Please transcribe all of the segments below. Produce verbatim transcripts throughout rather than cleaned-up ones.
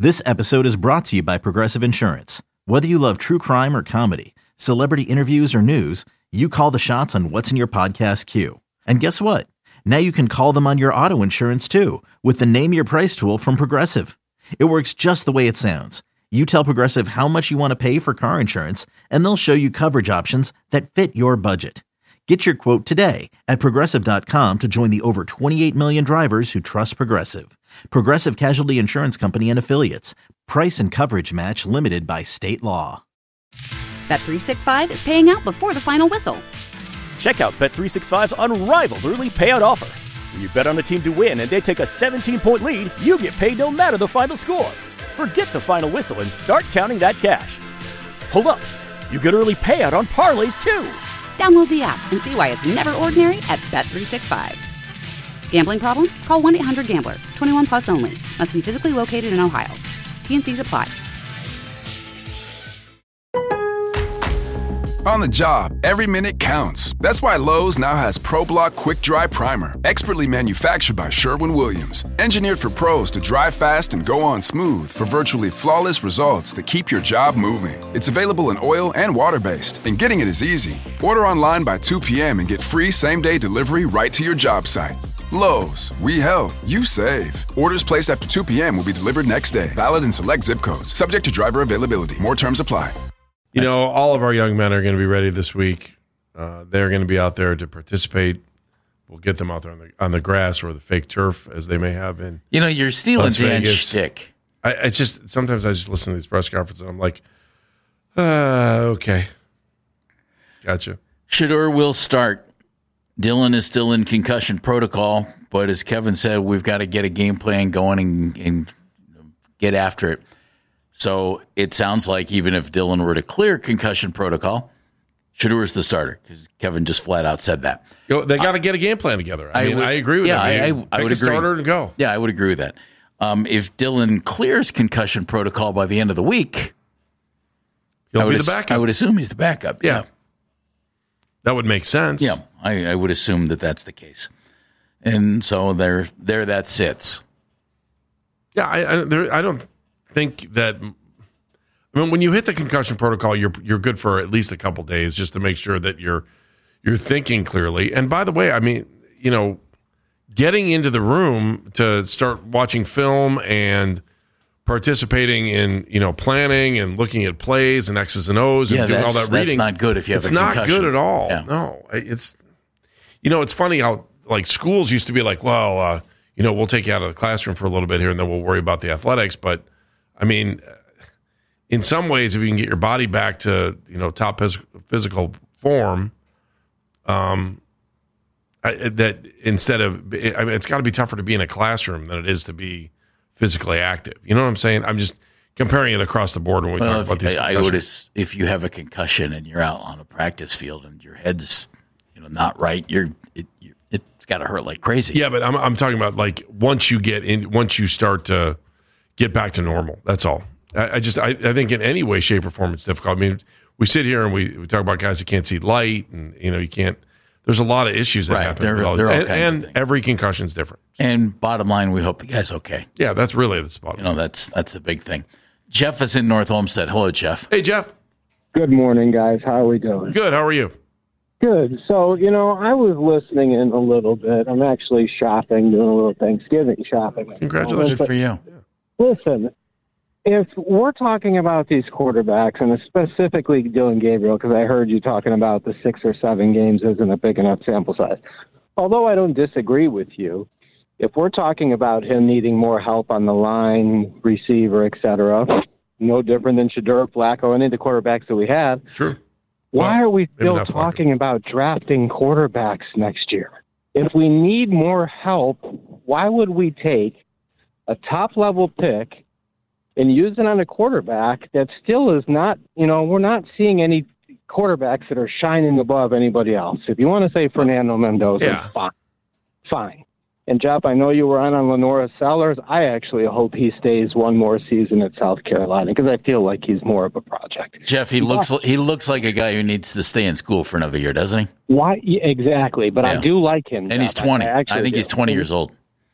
This episode is brought to you by Progressive Insurance. Whether you love true crime or comedy, celebrity interviews or news, you call the shots on what's in your podcast queue. And guess what? Now you can call them on your auto insurance too with the Name Your Price tool from Progressive. It works just the way it sounds. You tell Progressive how much you want to pay for car insurance, and they'll show you coverage options that fit your budget. Get your quote today at Progressive dot com to join the over twenty-eight million drivers who trust Progressive. Progressive Casualty Insurance Company and Affiliates. Price and coverage match limited by state law. Bet three sixty-five is paying out before the final whistle. Check out Bet three sixty-five's unrivaled early payout offer. When you bet on a team to win and they take a seventeen-point lead, you get paid no matter the final score. Forget the final whistle and start counting that cash. Hold up. You get early payout on parlays, too. Download the app and see why it's never ordinary at Bet three sixty-five. Gambling problem? Call one eight hundred gambler. twenty-one plus only. Must be physically located in Ohio. T and C's apply. On the job, every minute counts. That's why Lowe's now has ProBlock Quick Dry Primer, expertly manufactured by Sherwin-Williams. Engineered for pros to dry fast and go on smooth for virtually flawless results that keep your job moving. It's available in oil and water-based, and getting it is easy. Order online by two p.m. and get free same-day delivery right to your job site. Lowe's, we help, you save. Orders placed after two p.m. will be delivered next day. Valid in select zip codes. Subject to driver availability. More terms apply. You know, all of our young men are going to be ready this week. Uh, they're going to be out there to participate. We'll get them out there on the on the grass or the fake turf, as they may have in. You know, you're stealing Las Dan's Vegas. shtick. I, I just sometimes I just listen to these press conferences and I'm like, uh, okay, gotcha. Shedeur will start. Dylan is still in concussion protocol, but as Kevin said, we've got to get a game plan going and, and get after it. So it sounds like even if Dylan were to clear concussion protocol, Shedeur is the starter because Kevin just flat out said that. Yo, they got to get a game plan together. I, I mean, would, I agree with yeah, that. I, I, I Pick would a agree. starter and go. Yeah, I would agree with that. Um, if Dylan clears concussion protocol by the end of the week, He'll I would be the ass- backup. I would assume he's the backup. Yeah. Yeah, That would make sense. yeah I, I would assume that that's the case. And so there, there that sits. Yeah, I, I, there, I don't think that. I mean, when you hit the concussion protocol, you're you're good for at least a couple days just to make sure that you're you're thinking clearly. And by the way, I mean, you know, getting into the room to start watching film and participating in, you know, planning and looking at plays and X's and O's and Yeah, doing all that's- that reading. that's not good if you have it's a not concussion. good at all. Yeah. No, it's you know, it's funny how like schools used to be like, well, uh, you know, we'll take you out of the classroom for a little bit here and then we'll worry about the athletics. But I mean, in some ways, if you can get your body back to, you know, top phys- physical form, um, I, that instead of, I mean, it's got to be tougher to be in a classroom than it is to be physically active. You know what I'm saying? I'm just comparing it across the board when we Well, talk if, about these. I, I would as- if you have a concussion and you're out on a practice field and your head's, you know, not right, you're it, you're, it's got to hurt like crazy. Yeah, but I'm I'm talking about like once you get in, once you start to get back to normal. That's all. I, I just I, I think in any way, shape, or form, it's difficult. I mean, we sit here and we, we talk about guys that can't see light, and you know, you can't. There's a lot of issues that Right, happen. there- with all there this. are all and kinds of and things. every concussion is different. And bottom line, we hope the guy's okay. Yeah, that's really the spot. You know, that's that's the big thing. Jeff is in North Olmsted. Hello, Jeff. Hey, Jeff. Good morning, guys. How are we doing? Good. How are you? Good. So, you know, I was listening in a little bit. I'm actually shopping, doing a little Thanksgiving shopping. Congratulations. Good for you. Listen, if we're talking about these quarterbacks, and specifically Dylan Gabriel, because I heard you talking about the six or seven games isn't a big enough sample size. Although I don't disagree with you, if we're talking about him needing more help on the line, receiver, et cetera, no different than Shedeur, Flacco, any of the quarterbacks that we have. Sure. Why Well, are we maybe still not Flacco. talking about drafting quarterbacks next year? If we need more help, why would we take a top-level pick and use it on a quarterback that still is not, you know, we're not seeing any quarterbacks that are shining above anybody else. If you want to say Fernando Mendoza, Yeah. fine. Fine. And, Jeff, I know you were on on Lenora Sellers. I actually hope he stays one more season at South Carolina because I feel like he's more of a project. Jeff, he looks he looks like a guy who needs to stay in school for another year, doesn't he? Why? Yeah, exactly. But Yeah. I do like him. And he's Jeff. twenty. I, I, actually think do. he's twenty years old.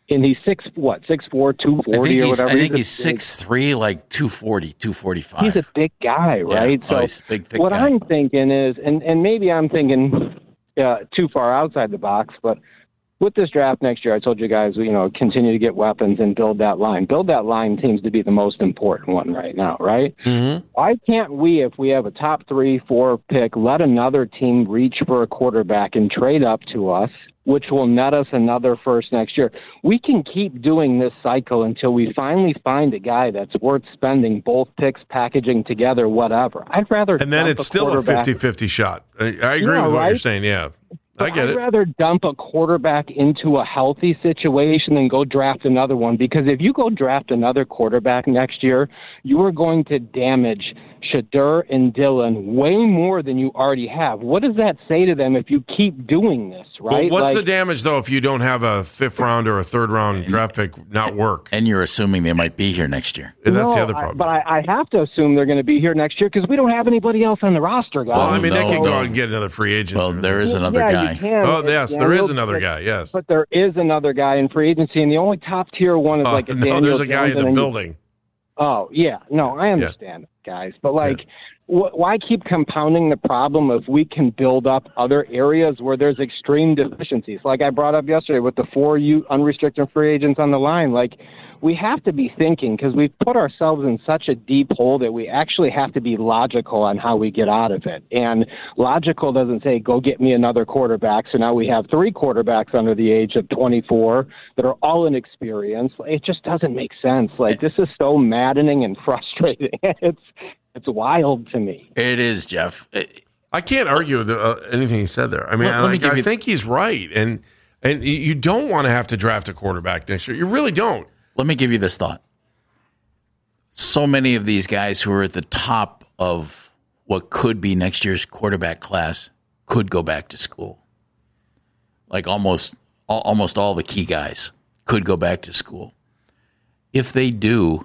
And he's six, what, six four, two forty or whatever. I think he's, he's six three, like two forty, two forty-five. He's a big guy, right? Yeah. Oh, he's a big, thick what guy. I'm thinking is, and, and maybe I'm thinking uh, too far outside the box, but with this draft next year, I told you guys, you know, continue to get weapons and build that line. Build that line seems to be the most important one right now, right? Mm-hmm. Why can't we, if we have a top three, four pick, let another team reach for a quarterback and trade up to us, which will net us another first next year? We can keep doing this cycle until we finally find a guy that's worth spending both picks, packaging together, whatever. I'd rather And then dump it's a still a quarterback- fifty-fifty shot. I, I agree Yeah, with what right? you're saying, yeah. I get I'd it. rather dump a quarterback into a healthy situation than go draft another one, because if you go draft another quarterback next year, you are going to damage Shedeur and Dillon way more than you already have. What does that say to them if you keep doing this, right? Well, what's Like, the damage, though, if you don't have a fifth round or a third round draft pick not work? And you're assuming they might be here next year. And that's the No, other I- problem. but I, I have to assume they're going to be here next year because we don't have anybody else on the roster, guys. well, I mean, no, they can go no. out and get another free agent. Well, there is another yeah, guy. You can. Oh, yes, Yeah, there is real another quick. guy, yes. But there is another guy in free agency, and the only top tier one is Uh, like a no, Daniel there's a guy Jones, in the and then you- building. Oh, yeah. No, I understand, guys. But, like, wh- why keep compounding the problem if we can build up other areas where there's extreme deficiencies? Like I brought up yesterday with the four U unrestricted free agents on the line. Like, we have to be thinking, because we've put ourselves in such a deep hole that we actually have to be logical on how we get out of it. And logical doesn't say, go get me another quarterback. So now we have three quarterbacks under the age of twenty-four that are all inexperienced. It just doesn't make sense. Like, this is so maddening and frustrating. It's it's wild to me. It is, Jeff. It- I can't argue with uh, anything he said there. I mean, Let- let me like, give I you- think he's right. And, and you- you don't want to have to draft a quarterback next year. You really don't. Let me give you this thought. So many of these guys who are at the top of what could be next year's quarterback class could go back to school. Like almost al- almost all the key guys could go back to school. If they do,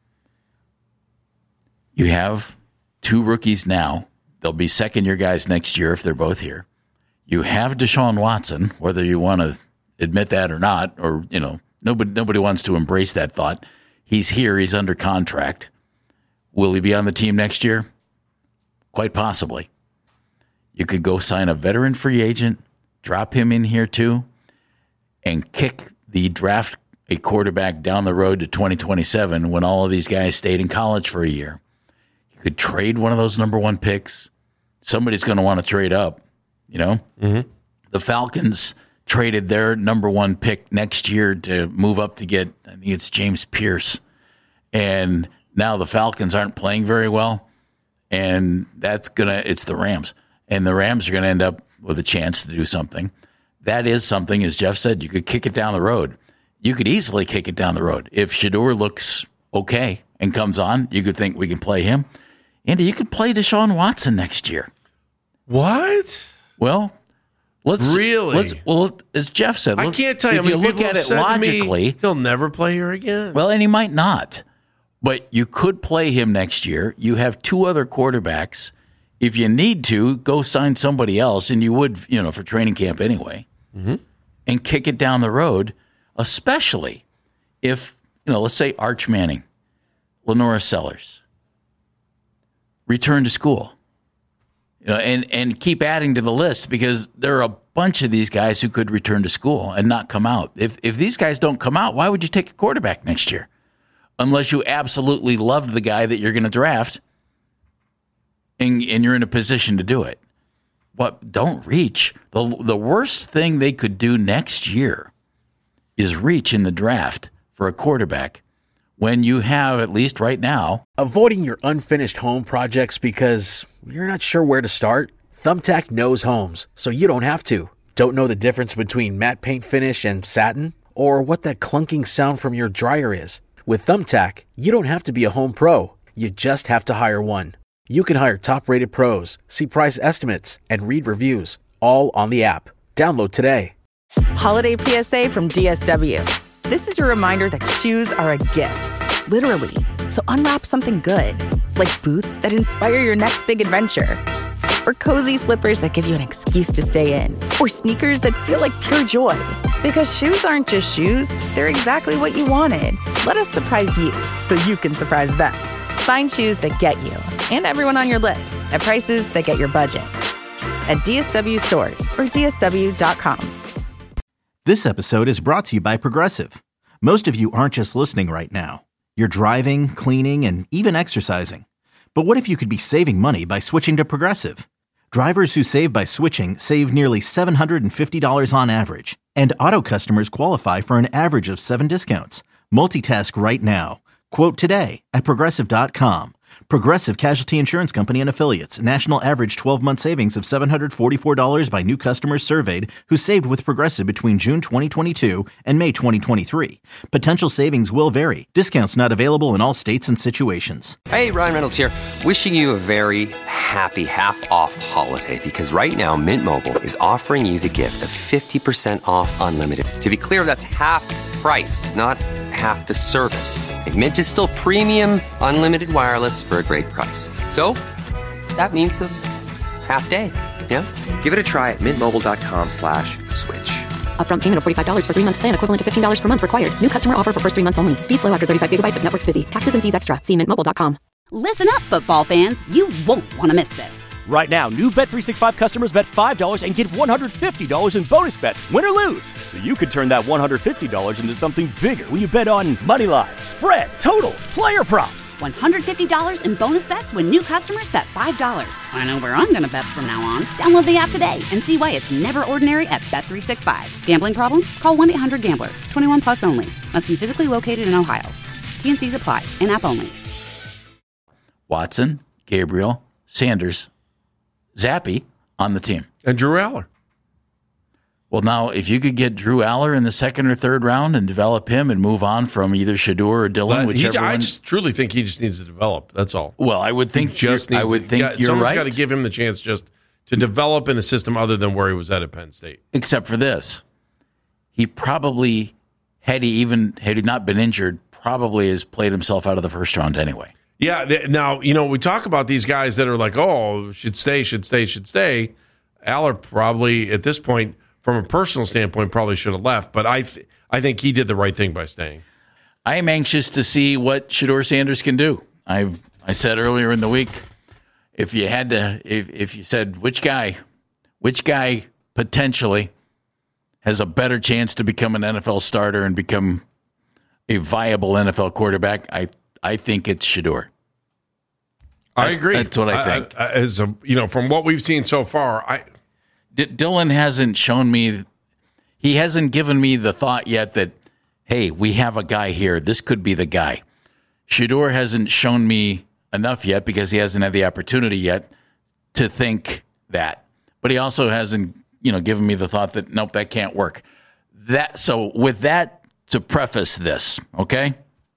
you have two rookies now. They'll be second-year guys next year if they're both here. You have Deshaun Watson, whether you want to admit that or not, or, you know, Nobody, nobody wants to embrace that thought. He's here. He's under contract. Will he be on the team next year? Quite possibly. You could go sign a veteran free agent, drop him in here too, and kick the draft a quarterback down the road to twenty twenty-seven when all of these guys stayed in college for a year. You could trade one of those number one picks. Somebody's going to want to trade up, you know? Mm-hmm. The Falcons traded their number one pick next year to move up to get, I think it's James Pierce. And now the Falcons aren't playing very well. And that's going to, it's the Rams. And the Rams are going to end up with a chance to do something. That is something, as Jeff said, you could kick it down the road. You could easily kick it down the road. If Shedeur looks okay and comes on, you could think we can play him. Andy, you could play Deshaun Watson next year. What? Well, Let's really. Let's, well, as Jeff said, I let's, can't tell you. If I mean, you look people at have it said to me, logically, he'll never play here again. Well, and he might not, but you could play him next year. You have two other quarterbacks. If you need to, go sign somebody else, and you would, you know, for training camp anyway, mm-hmm. and kick it down the road. Especially if, you know, let's say Arch Manning, Lenora Sellers, return to school. You know, and, and keep adding to the list, because there are a bunch of these guys who could return to school and not come out. If if these guys don't come out, why would you take a quarterback next year? Unless you absolutely loved the guy that you're going to draft and, and you're in a position to do it. But don't reach. The, the worst thing they could do next year is reach in the draft for a quarterback when you have, at least right now, avoiding your unfinished home projects because you're not sure where to start? Thumbtack knows homes, so you don't have to. Don't know the difference between matte paint finish and satin? Or what that clunking sound from your dryer is? With Thumbtack, you don't have to be a home pro. You just have to hire one. You can hire top-rated pros, see price estimates, and read reviews, all on the app. Download today. Holiday P S A from D S W. This is your reminder that shoes are a gift, literally. So unwrap something good, like boots that inspire your next big adventure. or cozy slippers that give you an excuse to stay in, or sneakers that feel like pure joy. Because shoes aren't just shoes, they're exactly what you wanted. Let us surprise you so you can surprise them. Find shoes that get you and everyone on your list at prices that get your budget. At D S W stores or D S W dot com. This episode is brought to you by Progressive. Most of you aren't just listening right now. You're driving, cleaning, and even exercising. But what if you could be saving money by switching to Progressive? Drivers who save by switching save nearly seven hundred fifty dollars on average. And auto customers qualify for an average of seven discounts. Multitask right now. Quote today at Progressive dot com. Progressive Casualty Insurance Company and Affiliates. National average twelve-month savings of seven hundred forty-four dollars by new customers surveyed who saved with Progressive between June twenty twenty-two and May twenty twenty-three. Potential savings will vary. Discounts not available in all states and situations. Hey, Ryan Reynolds here. Wishing you a very happy half-off holiday because right now Mint Mobile is offering you the gift of fifty percent off unlimited. To be clear, that's half price, not half the service. And Mint is still premium unlimited wireless for a great price. So that means a half day. Yeah? Give it a try at mintmobile.com slash switch. Upfront payment of forty-five dollars for three-month plan equivalent to fifteen dollars per month required. New customer offer for first three months only. Speed slow after thirty-five gigabytes if network's busy. Taxes and fees extra. See mint mobile dot com. Listen up, football fans. You won't want to miss this. Right now, new Bet three sixty-five customers bet five dollars and get one hundred fifty dollars in bonus bets, win or lose. So you could turn that one hundred fifty dollars into something bigger when you bet on money line, spread, totals, player props. one hundred fifty dollars in bonus bets when new customers bet five dollars. I know where I'm going to bet from now on. Download the app today and see why it's never ordinary at Bet three sixty-five. Gambling problem? Call one eight hundred gambler. twenty-one plus only. Must be physically located in Ohio. T N Cs apply. In-app only. Watson, Gabriel, Sanders, Zappe on the team. And Drew Aller. Well, now, if you could get Drew Aller in the second or third round and develop him and move on from either Shedeur or Dillon, But whichever he, I one. just truly think he just needs to develop. That's all. Well, I would think He just you're, I needs would to- think got- you're someone's right. got to give him the chance just to develop in a system other than where he was at at Penn State. Except for this, he probably, had he even had he not been injured, probably has played himself out of the first round anyway. Yeah. Th- now, you know, we talk about these guys that are like, oh, should stay, should stay, should stay. Aller probably, at this point, from a personal standpoint, probably should have left. But I th- I think he did the right thing by staying. I am anxious to see what Shedeur Sanders can do. I I said earlier in the week, if you had to, if, if you said which guy, which guy potentially has a better chance to become an N F L starter and become a viable N F L quarterback, I I think it's Shedeur. I agree. That's what I think. I, I, as a, you know, from what we've seen so far, I D- Dillon hasn't shown me, he hasn't given me the thought yet that, hey, we have a guy here. This could be the guy. Shedeur hasn't shown me enough yet because he hasn't had the opportunity yet to think that. But he also hasn't, you know, given me the thought that, nope, that can't work. That so with that to preface this, okay?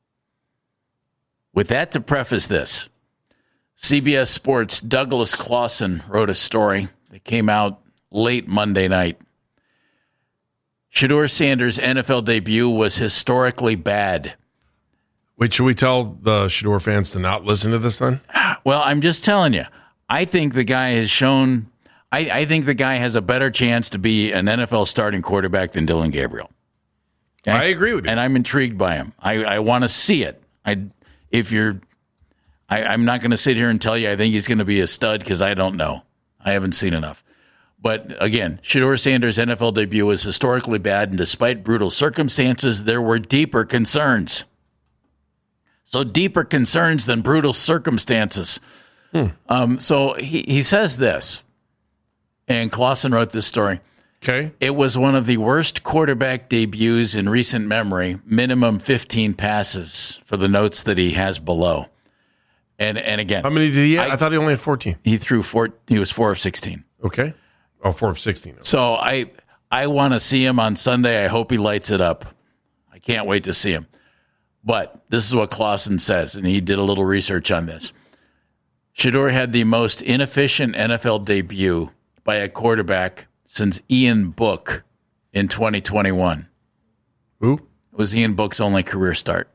With that to preface this, C B S Sports' Douglas Clawson wrote a story that came out late Monday night. Shedeur Sanders' N F L debut was historically bad. Wait, should we tell the Shedeur fans to not listen to this then? Well, I'm just telling you. I think the guy has shown, I, I think the guy has a better chance to be an N F L starting quarterback than Dillon Gabriel. Okay? I agree with you. And I'm intrigued by him. I, I want to see it. I, if you're, I, I'm not going to sit here and tell you I think he's going to be a stud because I don't know. I haven't seen enough. But again, Shedeur Sanders' N F L debut was historically bad, and despite brutal circumstances, there were deeper concerns. So deeper concerns than brutal circumstances. Hmm. Um, so he, he says this, and Clawson wrote this story. Okay. It was one of the worst quarterback debuts in recent memory, minimum fifteen passes for the notes that he has below. And and again, how many did he have? I, I thought he only had fourteen. He threw four. He was four of sixteen. Okay. Oh, four of sixteen. Okay. So I I want to see him on Sunday. I hope he lights it up. I can't wait to see him. But this is what Clawson says, and he did a little research on this. Shedeur had the most inefficient N F L debut by a quarterback since Ian Book in twenty twenty-one. Who? It was Ian Book's only career start.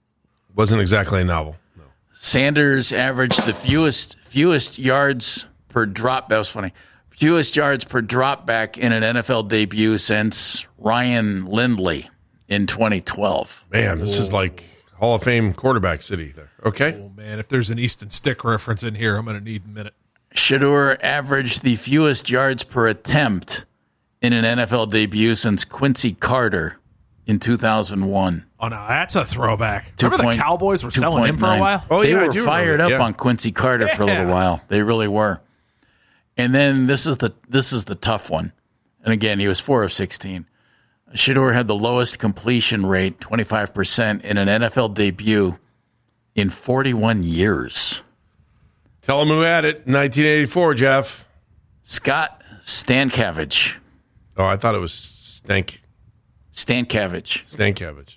Wasn't exactly a novel. No. Sanders averaged the fewest fewest yards per drop. That was funny. Fewest yards per drop back in an N F L debut since Ryan Lindley in twenty twelve. Man, this is like Hall of Fame quarterback city there. Okay. Oh, man, if there's an Easton Stick reference in here, I'm going to need a minute. Shedeur averaged the fewest yards per attempt in an N F L debut since Quincy Carter in two thousand one. Oh, no, that's a throwback. Remember the Cowboys were selling him for a while? Oh, they yeah, were fired up yeah. on Quincy Carter for a little Yeah. while. They really were. And then this is the this is the tough one. And again, he was four of sixteen. Shedeur had the lowest completion rate, twenty-five percent, in an N F L debut in forty-one years. Tell him who had it. nineteen eighty-four, Jeff. Scott Stankavich. Oh, I thought it was Stank. Stankavich. Stankavich.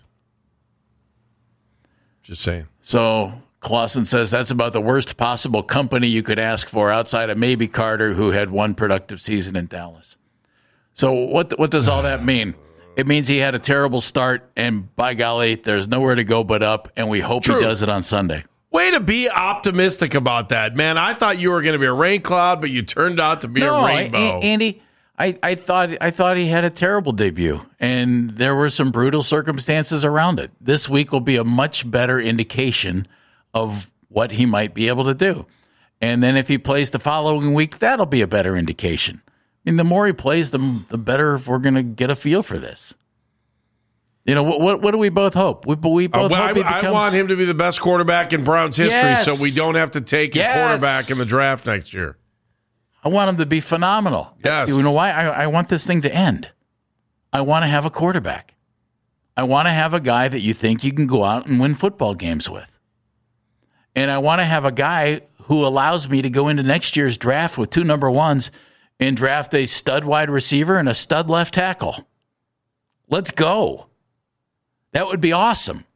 Just saying. So Clausen says that's about the worst possible company you could ask for outside of maybe Carter, who had one productive season in Dallas. So what what does all that mean? It means he had a terrible start, and by golly, there's nowhere to go but up, and we hope True. he does it on Sunday. Way to be optimistic about that, man. I thought you were going to be a rain cloud, but you turned out to be no, a rainbow. A- Andy, I, I thought I thought he had a terrible debut, and there were some brutal circumstances around it. This week will be a much better indication of what he might be able to do. And then if he plays the following week, that'll be a better indication. I mean, the more he plays, the, the better we're going to get a feel for this. You know, what what, what do we both hope? We, we both Uh, well, hope he I, becomes... I want him to be the best quarterback in Browns history, Yes. so we don't have to take Yes. a quarterback in the draft next year. I want him to be phenomenal. Yes. You know why? I, I want this thing to end. I want to have a quarterback. I want to have a guy that you think you can go out and win football games with. And I want to have a guy who allows me to go into next year's draft with two number ones and draft a stud wide receiver and a stud left tackle. Let's go. That would be awesome.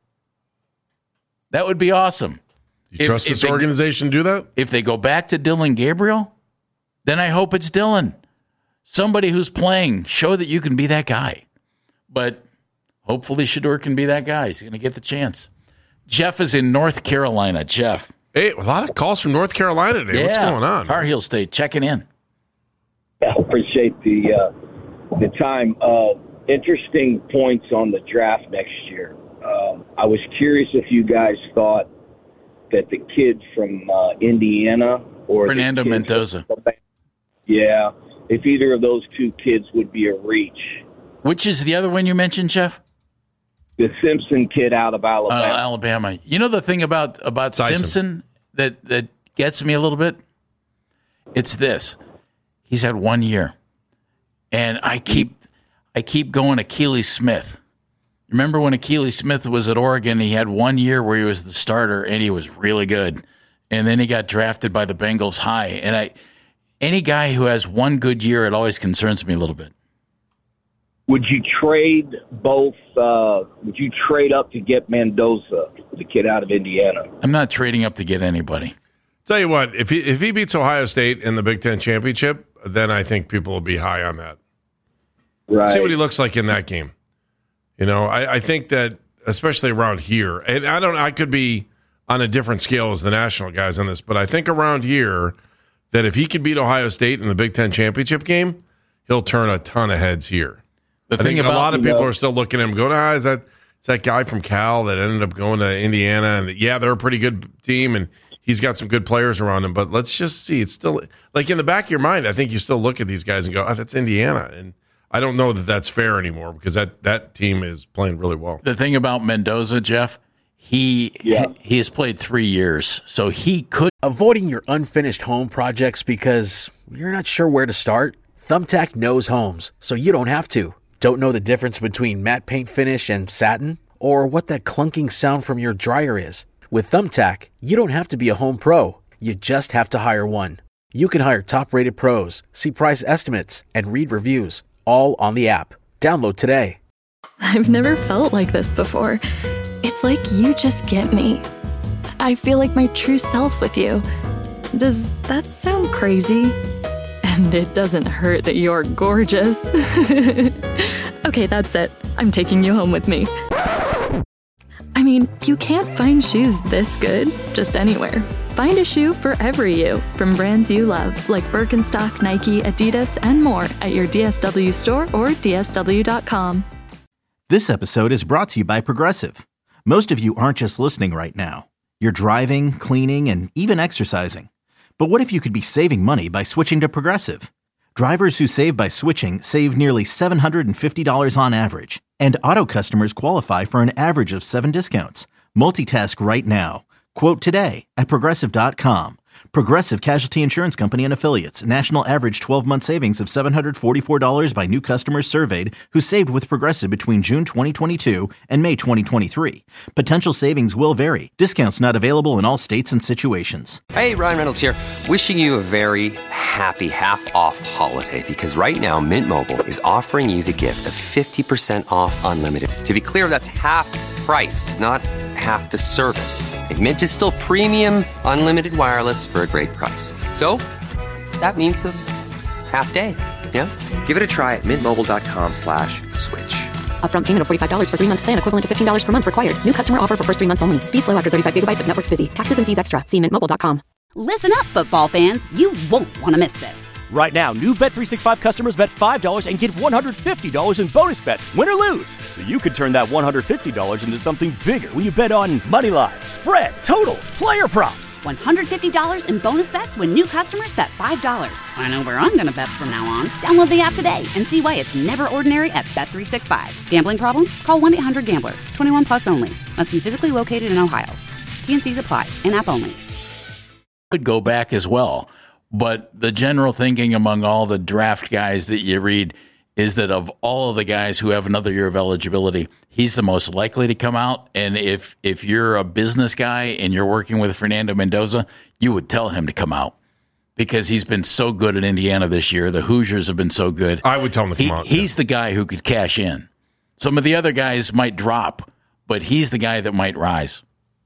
That would be awesome. You trust this organization to do that? If they go back to Dylan Gabriel, then I hope it's Dylan. Somebody who's playing. Show that you can be that guy. But hopefully Shedeur can be that guy. He's going to get the chance. Jeff is in North Carolina. Jeff. Hey, a lot of calls from North Carolina today. Yeah, What's going on? Tar Heel State checking in. I appreciate the uh, the time. Uh, interesting points on the draft next year. Um, I was curious if you guys thought that the kid from uh, Indiana or Fernando the kid Mendoza. From, yeah, if either of those two kids would be a reach. Which is the other one you mentioned, Jeff? The Simpson kid out of Alabama. Uh, Alabama. You know the thing about about Dyson. Simpson that that gets me a little bit? It's this. He's had one year. And I keep I keep going Akili Smith. Remember when Akili Smith was at Oregon, he had one year where he was the starter and he was really good. And then he got drafted by the Bengals high. And I any guy who has one good year, it always concerns me a little bit. Would you trade both? Uh, would you trade up to get Mendoza, the kid out of Indiana? I'm not trading up to get anybody. Tell you what, if he if he beats Ohio State in the Big Ten championship, then I think people will be high on that. Right. See what he looks like in that game. You know, I, I think that especially around here, and I don't, I could be on a different scale as the national guys on this, but I think around here that if he could beat Ohio State in the Big Ten championship game, he'll turn a ton of heads here. The I thing think about a lot of you people know- are still looking at him going, ah, is that it's that guy from Cal that ended up going to Indiana, and yeah, they're a pretty good team, and he's got some good players around him, but let's just see. It's still, like in the back of your mind, I think you still look at these guys and go, oh, that's Indiana, and I don't know that that's fair anymore because that, that team is playing really well. The thing about Mendoza, Jeff, he Yeah. he has played three years, so he could. Avoiding your unfinished home projects because you're not sure where to start? Thumbtack knows homes, so you don't have to. Don't know the difference between matte paint finish and satin? Or what that clunking sound from your dryer is? With Thumbtack, you don't have to be a home pro. You just have to hire one. You can hire top-rated pros, see price estimates, and read reviews, all on the app. Download today. I've never felt like this before. It's like you just get me. I feel like my true self with you. Does that sound crazy? And it doesn't hurt that you're gorgeous. Okay, that's it. I'm taking you home with me. I mean, you can't find shoes this good just anywhere. Find a shoe for every you from brands you love, like Birkenstock, Nike, Adidas, and more at your D S W store or D S W dot com. This episode is brought to you by Progressive. Most of you aren't just listening right now. You're driving, cleaning, and even exercising. But what if you could be saving money by switching to Progressive? Drivers who save by switching save nearly seven hundred fifty dollars on average. And auto customers qualify for an average of seven discounts. Multitask right now. Quote today at Progressive dot com. Progressive Casualty Insurance Company and Affiliates. National average twelve-month savings of seven hundred forty-four dollars by new customers surveyed who saved with Progressive between June twenty twenty-two and May twenty twenty-three. Potential savings will vary. Discounts not available in all states and situations. Hey, Ryan Reynolds here. Wishing you a very happy half-off holiday because right now Mint Mobile is offering you the gift of fifty percent off unlimited. To be clear, that's half price, not half the service. And Mint is still premium unlimited wireless for a great price. So that means a half day. Yeah? Give it a try at mintmobile.com slash switch. Upfront payment of forty-five dollars for three-month plan equivalent to fifteen dollars per month required. New customer offer for first three months only. Speed slow after thirty-five gigabytes if network's busy. Taxes and fees extra. See mint mobile dot com. Listen up, football fans. You won't want to miss this. Right now, new Bet three sixty-five customers bet five dollars and get one hundred fifty dollars in bonus bets, win or lose. So you could turn that one hundred fifty dollars into something bigger when you bet on money line, spread, totals, player props. one hundred fifty dollars in bonus bets when new customers bet five dollars. I know where I'm going to bet from now on. Download the app today and see why it's never ordinary at Bet three sixty-five. Gambling problem? Call one eight hundred gambler. twenty-one plus only. Must be physically located in Ohio. T and C's apply. In-app only. Could go back as well. But the general thinking among all the draft guys that you read is that of all of the guys who have another year of eligibility, he's the most likely to come out. And if if you're a business guy and you're working with Fernando Mendoza, you would tell him to come out because he's been so good at Indiana this year. The Hoosiers have been so good. I would tell him to come he, out. He's yeah. the guy who could cash in. Some of the other guys might drop, but he's the guy that might rise.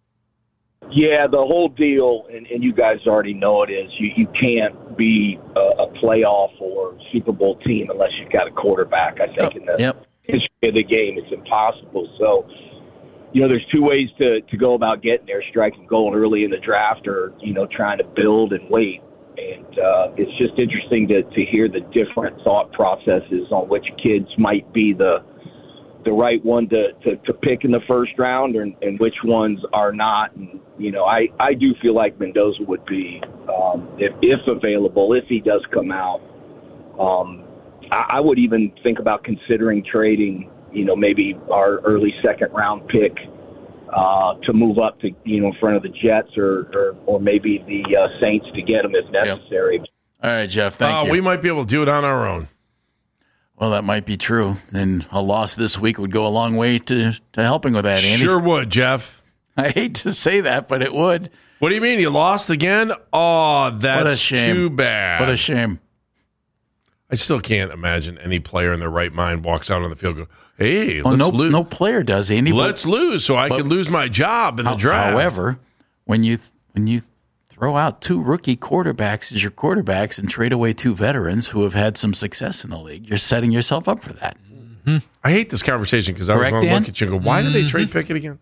Yeah, the whole deal, and, and you guys already know it, is you, you can't be a, a playoff or Super Bowl team unless you've got a quarterback. I think oh, in the yep. history of the game, it's impossible. So, you know, there's two ways to, to go about getting there, striking gold early in the draft or, you know, trying to build and wait. And uh, it's just interesting to, to hear the different thought processes on which kids might be the the right one to, to, to pick in the first round and, and which ones are not. And, you know, I, I do feel like Mendoza would be, um, if, if available, if he does come out. Um, I, I would even think about considering trading, you know, maybe our early second round pick uh, to move up to, you know, in front of the Jets or, or, or maybe the uh, Saints to get him if necessary. Yep. All right, Jeff, thank uh, you. We might be able to do it on our own. Well, that might be true. And a loss this week would go a long way to, to helping with that, Andy. Sure would, Jeff. I hate to say that, but it would. What do you mean? You lost again? Oh, that's what a shame. Too bad. What a shame. I still can't imagine any player in their right mind walks out on the field and go, hey, well, let's no, lose. No player does, Andy. Let's but, lose so I but, can lose my job in the how, draft. However, when you when you throw out two rookie quarterbacks as your quarterbacks and trade away two veterans who have had some success in the league, you're setting yourself up for that. Mm-hmm. I hate this conversation because I was going to look at you and go, why mm-hmm. did they trade Pickett again?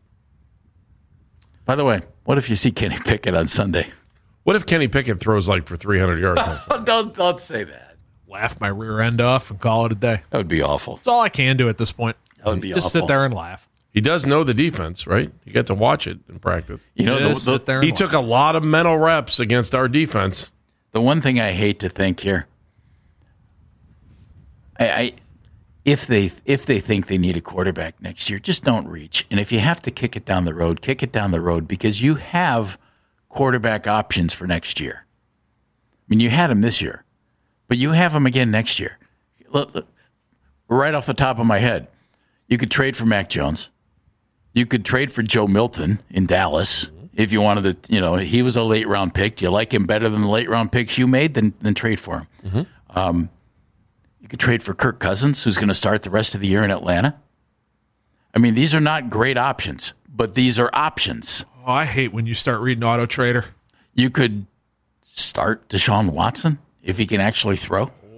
By the way, what if you see Kenny Pickett on Sunday? What if Kenny Pickett throws like for three hundred yards on Sunday? don't, don't say that. Laugh my rear end off and call it a day. That would be awful. That's all I can do at this point. That would be Just awful. sit there and laugh. He does know the defense, right? You get to watch it in practice. You know, Just the, the, sit there and he laugh. took a lot of mental reps against our defense. The one thing I hate to think here, I, I if they if they think they need a quarterback next year, just don't reach. And if you have to kick it down the road, kick it down the road because you have quarterback options for next year. I mean, you had them this year, but you have them again next year. Look, look, right off the top of my head, you could trade for Mac Jones. You could trade for Joe Milton in Dallas mm-hmm. if you wanted to. You know, he was a late round pick. Do you like him better than the late round picks you made? Then then trade for him. Mm-hmm. Um, you could trade for Kirk Cousins, who's going to start the rest of the year in Atlanta. I mean, these are not great options, but these are options. Oh, I hate when you start reading Auto Trader. You could start Deshaun Watson if he can actually throw.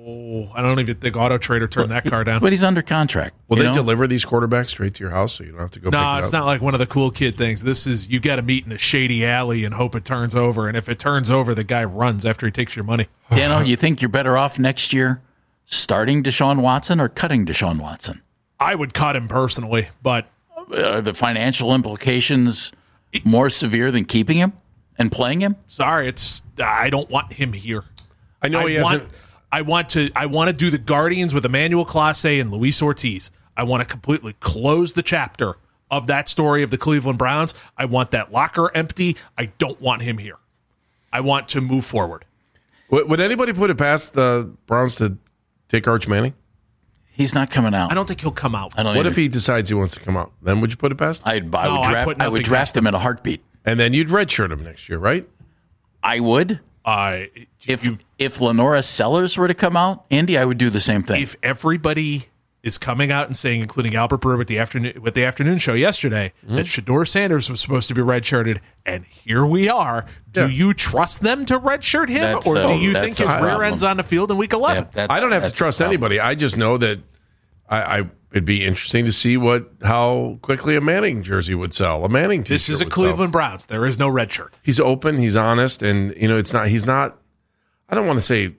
Oh, I don't even think Auto Trader turned that car down. But he's under contract. Will they know? deliver these quarterbacks straight to your house so you don't have to go? No, pick it it's up? not like one of the cool kid things. This is you got to meet in a shady alley and hope it turns over. And if it turns over, the guy runs after he takes your money. You know, you think you're better off next year starting Deshaun Watson or cutting Deshaun Watson? I would cut him personally, but are the financial implications more severe than keeping him and playing him? Sorry, it's I don't want him here. I know I he want, hasn't. I want to. I want to do the Guardians with Emmanuel Clase and Luis Ortiz. I want to completely close the chapter of that story of the Cleveland Browns. I want that locker empty. I don't want him here. I want to move forward. Would, would anybody put it past the Browns to take Arch Manning? He's not coming out. I don't think he'll come out. I don't what either. if he decides he wants to come out? Then would you put it past? I'd, I No, would I draft. put I would nothing draft past him in a heartbeat. And then you'd redshirt him next year, right? I would. Uh, If you, if Lenora Sellers were to come out, Andy, I would do the same thing. if everybody is coming out and saying, including Albert Brewer with the afternoon with the afternoon show yesterday, Mm-hmm. that Shedeur Sanders was supposed to be redshirted, and here we are. Do Yeah. you trust them to redshirt him, That's or a- do you that's think a his rear problem. end's on the field in Week eleven? Yeah, that- I don't have to that's a trust problem. anybody. I just know that I, I it'd be interesting to see what how quickly a Manning jersey would sell. A Manning t-shirt This is a would Cleveland sell. Browns. There is no red shirt. He's open. He's honest, and you know it's not. He's not. I don't want to say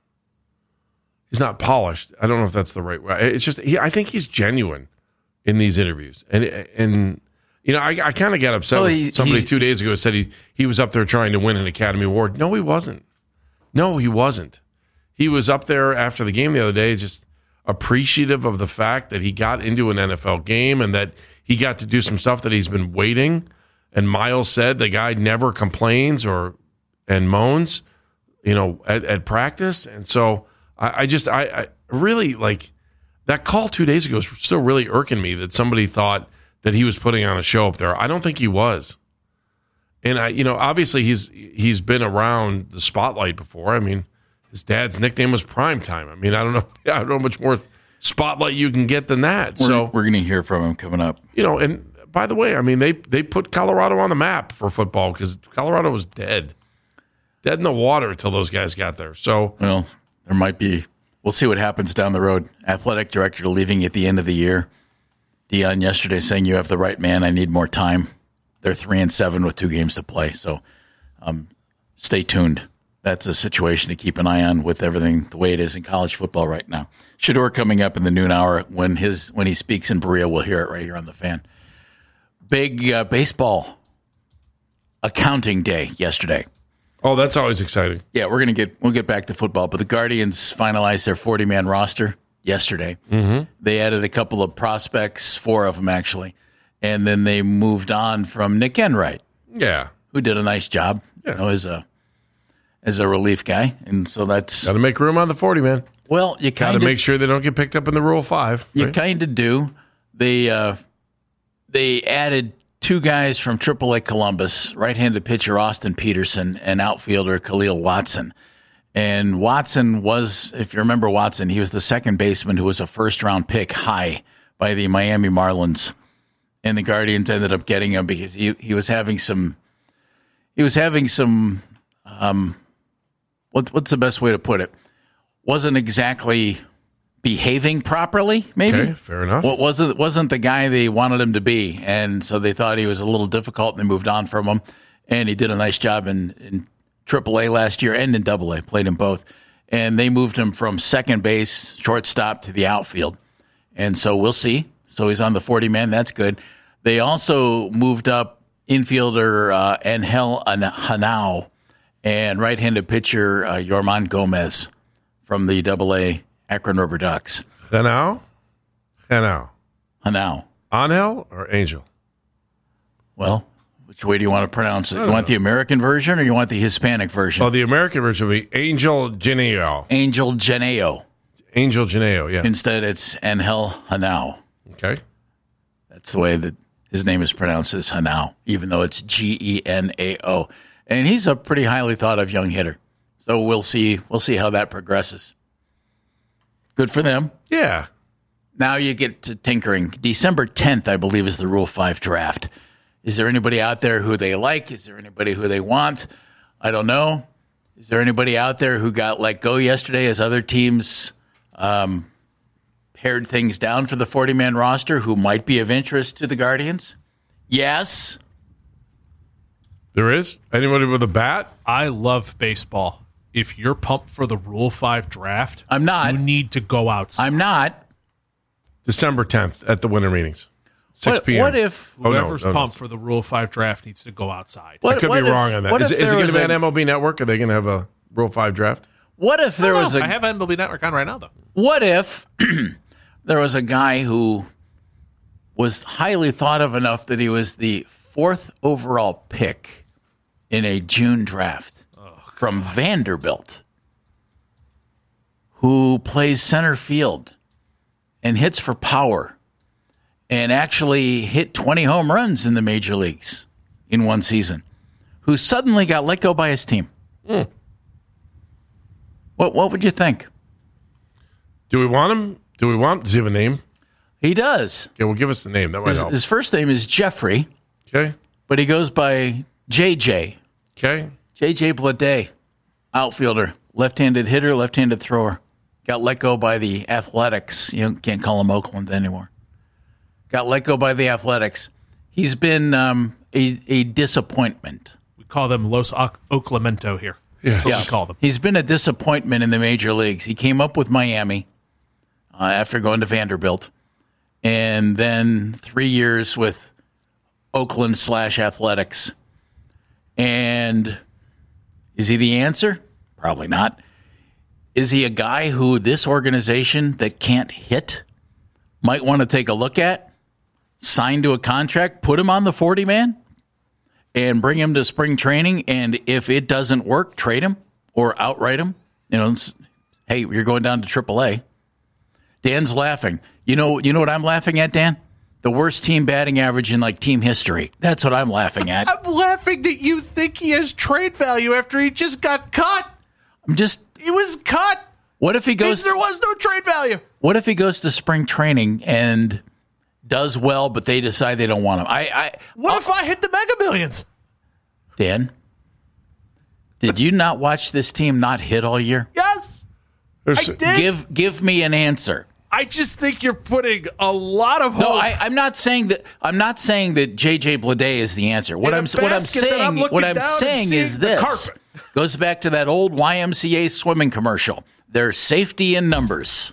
he's not polished. I don't know if that's the right way. It's just he, I think he's genuine in these interviews, and and you know I, I kind of got upset Well, with he- somebody he's- two days ago who said he he was up there trying to win an Academy Award. No, he wasn't. No, he wasn't. He was up there after the game the other day, just appreciative of the fact that he got into an N F L game and that he got to do some stuff that he's been waiting. And Miles said the guy never complains or and moans, you know, at, at practice. And so I, I just, I, I really like that call two days ago is still really irking me that somebody thought that he was putting on a show up there. I don't think he was. And I, you know, obviously he's he's been around the spotlight before. I mean, his dad's nickname was Primetime. I mean, I don't know, I don't know much more spotlight you can get than that. We're, so we're going to hear from him coming up. you know, and by the way, I mean they they put Colorado on the map for football because Colorado was dead, dead in the water until those guys got there. So Well, there might be. We'll see what happens down the road. Athletic director leaving at the end of the year. Dion yesterday saying you have the right man. I need more time. They're three and seven with two games to play. So um, stay tuned. That's a situation to keep an eye on with everything the way it is in college football right now. Shedeur coming up in the noon hour when his when he speaks in Berea. We'll hear it right here on the Fan. Big uh, baseball accounting day yesterday. oh, that's always exciting. Yeah, we're gonna get we'll get back to football, but the Guardians finalized their forty-man roster yesterday. Mm-hmm. They added a couple of prospects, four of them actually, and then they moved on from Nick Enright, Yeah, who did a nice job, Yeah. you know, as a as a relief guy, and so that's got to make room on the forty man. well, you Got kind to of make sure they don't get picked up in the Rule Five. you right? kind of do. They uh, they added two guys from triple A Columbus, right-handed pitcher Austin Peterson and outfielder Khalil Watson. And Watson was, if you remember Watson, he was the second baseman who was a first-round pick high by the Miami Marlins. And the Guardians ended up getting him because he, he was having some, he was having some, um, what, what's the best way to put it? Wasn't exactly behaving properly, maybe. Okay, fair enough. What wasn't wasn't the guy they wanted him to be, and so they thought he was a little difficult, and they moved on from him. And he did a nice job in in triple A last year and in double A, played in both. And they moved him from second base, shortstop, to the outfield. And so we'll see. So he's on the forty man. That's good. They also moved up infielder uh, Angel Hanao and right-handed pitcher uh, Yorman Gomez from the double A Akron Rubber Ducks. Hanau? Hanau. Hanau. Angel or Angel? Well, which way do you want to pronounce it? I You don't want know. the American version or you want the Hispanic version? Well, the American version would be Angel Geneo. Angel Geneo. Angel Geneo, yeah. Instead, it's Angel Hanau. Okay. That's the way that his name is pronounced, is Hanau, even though it's G E N A O. And he's a pretty highly thought of young hitter. So we'll see. We'll see how that progresses. Good for them. Yeah. Now you get to tinkering. December tenth, I believe, is the Rule five draft. Is there anybody out there who they like? Is there anybody who they want? I don't know. Is there anybody out there who got let go yesterday as other teams um, pared things down for the forty-man roster who might be of interest to the Guardians? Yes. There is? Anybody with a bat? I love baseball. If you're pumped for the Rule five draft, I'm not. You need to go outside. I'm not. December tenth at the winter meetings. six What, p.m. what if Oh, no, whoever's no, no. pumped for the Rule five draft needs to go outside? What- I could what be if- wrong on that. what Is, if it- is it there going to was be on a- M L B Network? Are they going to have a Rule five draft? What if there I don't was know. a I have M L B Network on right now, though. What if there was a guy who was highly thought of enough that he was the fourth overall pick in a June draft from Vanderbilt, who plays center field and hits for power and actually hit twenty home runs in the major leagues in one season, who suddenly got let go by his team? Hmm. What what would you think? Do we want him? Do we want him? Does he have a name? He does. Okay, well, give us the name. That might His, help. his first name is Jeffrey. Okay. But he goes by J J. Okay. J J Bleday, outfielder, left-handed hitter, left-handed thrower. Got let go by the Athletics. You can't call him Oakland anymore. Got let go by the Athletics. He's been um, a, a disappointment. We call them Los Oaklamento here. That's what Yeah. we call them. He's been a disappointment in the major leagues. He came up with Miami uh, after going to Vanderbilt, and then three years with Oakland slash Athletics. And is he the answer? Probably not. Is he a guy who this organization that can't hit might want to take a look at, sign to a contract, put him on the forty-man, and bring him to spring training, and if it doesn't work, trade him or outright him? You know, it's, hey, you're going down to triple A. Dan's laughing. You know, you know what I'm laughing at, Dan? The worst team batting average in like team history. That's what I'm laughing at. I'm laughing that you think he has trade value after he just got cut. I'm just. He was cut. What if he goes? Means there was no trade value. What if he goes to spring training and does well, but they decide they don't want him? I. I What I'll, if I hit the Mega Millions? Dan, did you not watch this team not hit all year? Yes, There's, I did. Give give me an answer. I just think you're putting a lot of hope. No, I, I'm not saying that. I'm not saying that J J Bleday is the answer. What In a I'm what I'm basket that saying I'm looking what I'm down and saying seeing is the this carpet. goes back to that old Y M C A swimming commercial. There's safety in numbers.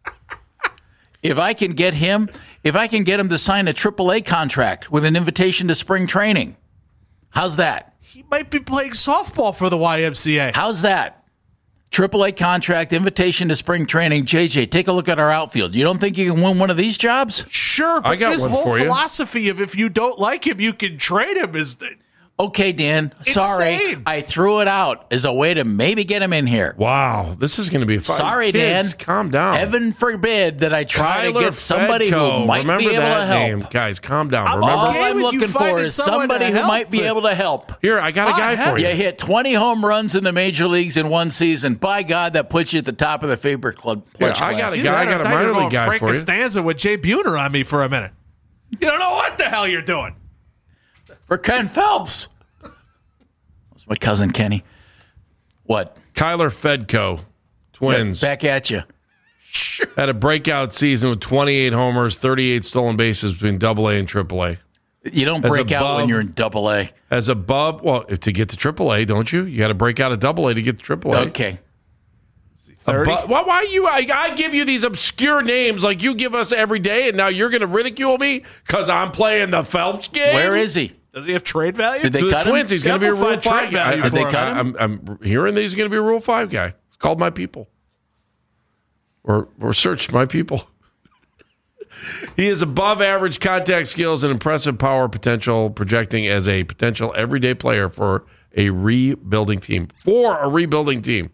If I can get him, if I can get him to sign a triple A contract with an invitation to spring training, how's that? He might be playing softball for the Y M C A. How's that? triple A contract, invitation to spring training. J J, take a look at our outfield. You don't think you can win one of these jobs? Sure, but I got this one whole for you. philosophy of if you don't like him, you can trade him is Okay, Dan. Sorry, Insane. I threw it out as a way to maybe get him in here. wow, this is going to be fun. Sorry, Kids, Dan. calm down. Heaven forbid that I try Tyler to get somebody Fedko. who might Remember be able that to help. name. Guys, calm down. I'm Remember? All okay I'm with you looking for finding is someone somebody to who help, might be but- able to help. Here, I got a I guy have- for You you. hit twenty home runs in the major leagues in one season. By God, that puts you at the top of the favorite club. Here, pledge I got class. a Either guy. I that or got a thought you were minor going league guy Frank for you. Costanza with Jay Buhner on me for a minute. You don't know what the hell you're doing. For Ken Phelps. That's my cousin Kenny. What? Kyler Fedko, Twins. Back at you. Had a breakout season with twenty-eight homers, thirty-eight stolen bases between Double A and Triple A. You don't As break out above- when you're in Double A. As above, well, if to get to Triple A, don't you? You got to break out of Double A to get to Triple A. Okay. thirty? Abo- why, why you? I, I give you these obscure names like you give us every day, and now you're going to ridicule me because I'm playing the Phelps game. Where is he? Does he have trade value? Did they the cut him? Twins? He's going to be a Devil Rule find trade Five guy. value I- Did they I- cut him? I'm, I'm hearing that he's going to be a Rule Five guy. It's called My People, or or searched My People. He has above average contact skills and impressive power potential, projecting as a potential everyday player for a rebuilding team. For a rebuilding team.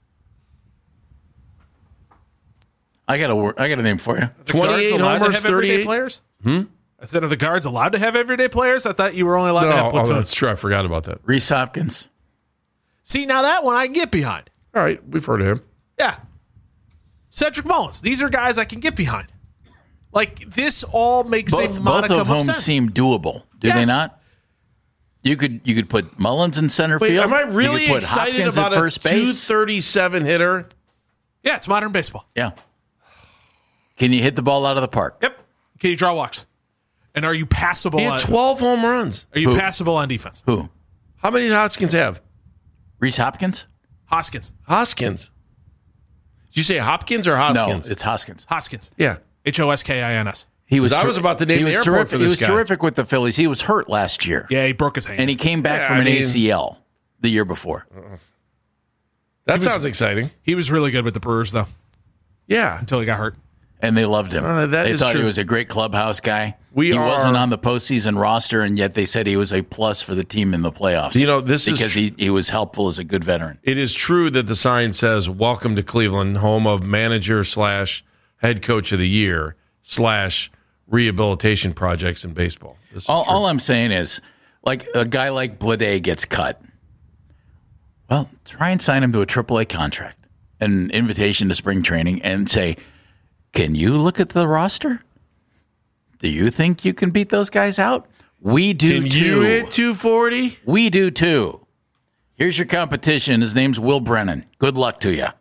I got a wor- I got a name for you. The guards twenty-eight allowed to homers, have everyday thirty-eight. players? Hmm? I said, are the guards allowed to have everyday players? I thought you were only allowed No, to have oh, platoons. that's true. I forgot about that. Reese Hopkins. See, now that one I can get behind. All right, we've heard of him. Yeah. Cedric Mullins. These are guys I can get behind. Like, this all makes Both, a both modicum of whom sense. seem doable. Do they Yes. not? You could you could put Mullins in center Wait, field. am I really you could put excited Hopkins about at a first two base. thirty-seven hitter? Yeah, it's modern baseball. Yeah. Can you hit the ball out of the park? Yep. Can you draw walks? And are you passable? He had on, twelve home runs. Are you Who? passable on defense? Who? How many did Hoskins have? Reese Hopkins? Hoskins. Hoskins. Did you say Hopkins or Hoskins? No, it's Hoskins. Hoskins. Yeah. H O S K I N S. He was. I ter- was about to name he the was airport terrific. for He this was guy. terrific with the Phillies. He was hurt last year. Yeah, he broke his hand. And he came back Yeah, from I an mean- A C L the year before. That was- sounds exciting. He was really good with the Brewers, though, Yeah. until he got hurt. And they loved him. Uh, that they is thought true. he was a great clubhouse guy. We he are- wasn't on the postseason roster, and yet they said he was a plus for the team in the playoffs. You know, this is because tr- he, he was helpful as a good veteran. It is true that the sign says, "Welcome to Cleveland, home of manager slash head coach of the year slash rehabilitation projects in baseball." This is All, true. all I'm saying is, like a guy like Blade gets cut. Well, try and sign him to a triple A contract, an invitation to spring training, and say, "Can you look at the roster? Do you think you can beat those guys out? We do Can too. you hit two forty? We do too. Here's your competition. His name's Will Brennan. Good luck to you."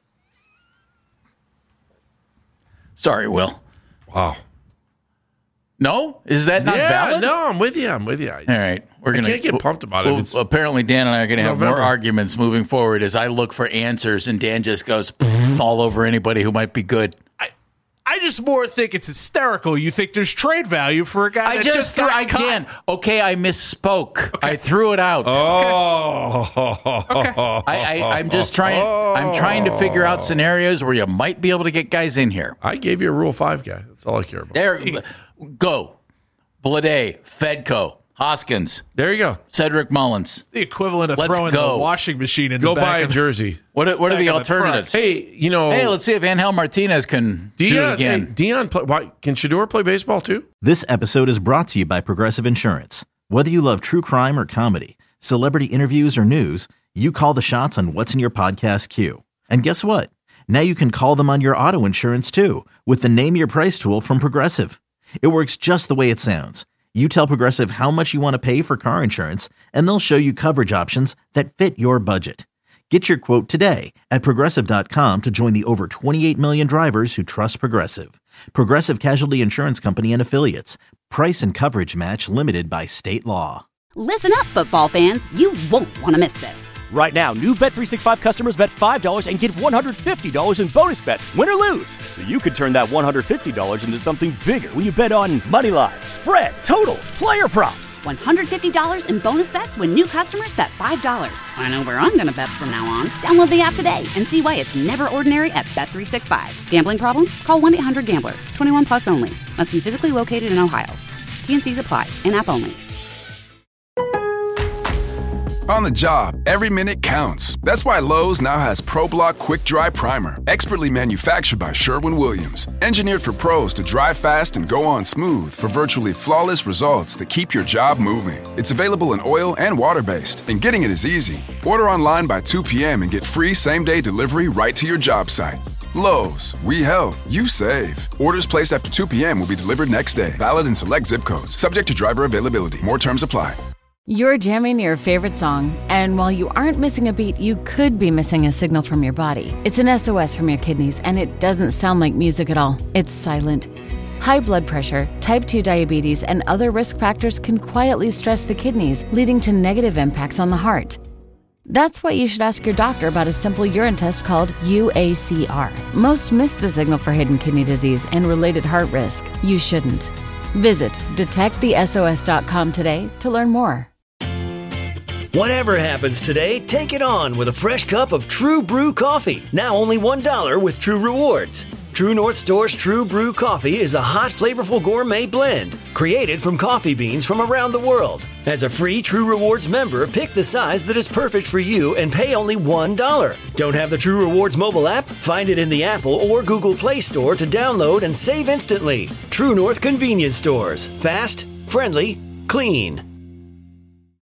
Sorry, Will. Wow. No? Is that not yeah, valid? no, I'm with you. I'm with you. All right. We're I gonna, can't get pumped about it. well, It's apparently, Dan and I are going to have November. more arguments moving forward as I look for answers, and Dan just goes all over anybody who might be good. I, I just more think it's hysterical. You think there's trade value for a guy I that just, just threw, got I cut. can. Okay, I misspoke. I threw it out. Oh. I, I, I'm just trying. I'm trying to figure out scenarios where you might be able to get guys in here. I gave you a Rule Five guy. That's all I care about. There, go. Blade, Fedco, Hoskins. There you go. Cedric Mullins. The equivalent of Let's throwing go. the washing machine in Go the back buy a of the- jersey. What are, what are Back the of the alternatives? Hey, you know. Hey, let's see if Angel Martinez can do Dion, it again. Hey, Dion, play, why, can Shador play baseball too? This episode is brought to you by Progressive Insurance. Whether you love true crime or comedy, celebrity interviews or news, you call the shots on what's in your podcast queue. And guess what? Now you can call them on your auto insurance too with the Name Your Price tool from Progressive. It works just the way it sounds. You tell Progressive how much you want to pay for car insurance, and they'll show you coverage options that fit your budget. Get your quote today at Progressive dot com to join the over twenty-eight million drivers who trust Progressive. Progressive Casualty Insurance Company and Affiliates. Price and coverage match limited by state law. Listen up, football fans. You won't want to miss this. Right now, new Bet three sixty-five customers bet five dollars and get one hundred fifty dollars in bonus bets, win or lose. So you could turn that one hundred fifty dollars into something bigger when you bet on money line, spread, totals, player props. one hundred fifty dollars in bonus bets when new customers bet five dollars. I know where I'm going to bet from now on. Download the app today and see why it's never ordinary at Bet three sixty-five. Gambling problem? Call one eight hundred gambler. twenty-one plus only. Must be physically located in Ohio. T and C's apply. In-app only. On the job, every minute counts. That's why Lowe's now has ProBlock Quick Dry Primer, expertly manufactured by Sherwin-Williams. Engineered for pros to dry fast and go on smooth for virtually flawless results that keep your job moving. It's available in oil and water-based, and getting it is easy. Order online by two p.m. and get free same-day delivery right to your job site. Lowe's, we help, you save. Orders placed after two p.m. will be delivered next day. Valid in select zip codes. Subject to driver availability. More terms apply. You're jamming your favorite song, and while you aren't missing a beat, you could be missing a signal from your body. It's an S O S from your kidneys, and it doesn't sound like music at all. It's silent. High blood pressure, type two diabetes, and other risk factors can quietly stress the kidneys, leading to negative impacts on the heart. That's why you should ask your doctor about a simple urine test called U A C R. Most miss the signal for hidden kidney disease and related heart risk. You shouldn't. Visit detect the S O S dot com today to learn more. Whatever happens today, take it on with a fresh cup of True Brew coffee. Now only one dollar with True Rewards. True North Store's True Brew coffee is a hot, flavorful gourmet blend created from coffee beans from around the world. As a free True Rewards member, pick the size that is perfect for you and pay only one dollar. Don't have the True Rewards mobile app? Find it in the Apple or Google Play Store to download and save instantly. True North Convenience Stores. Fast, friendly, clean.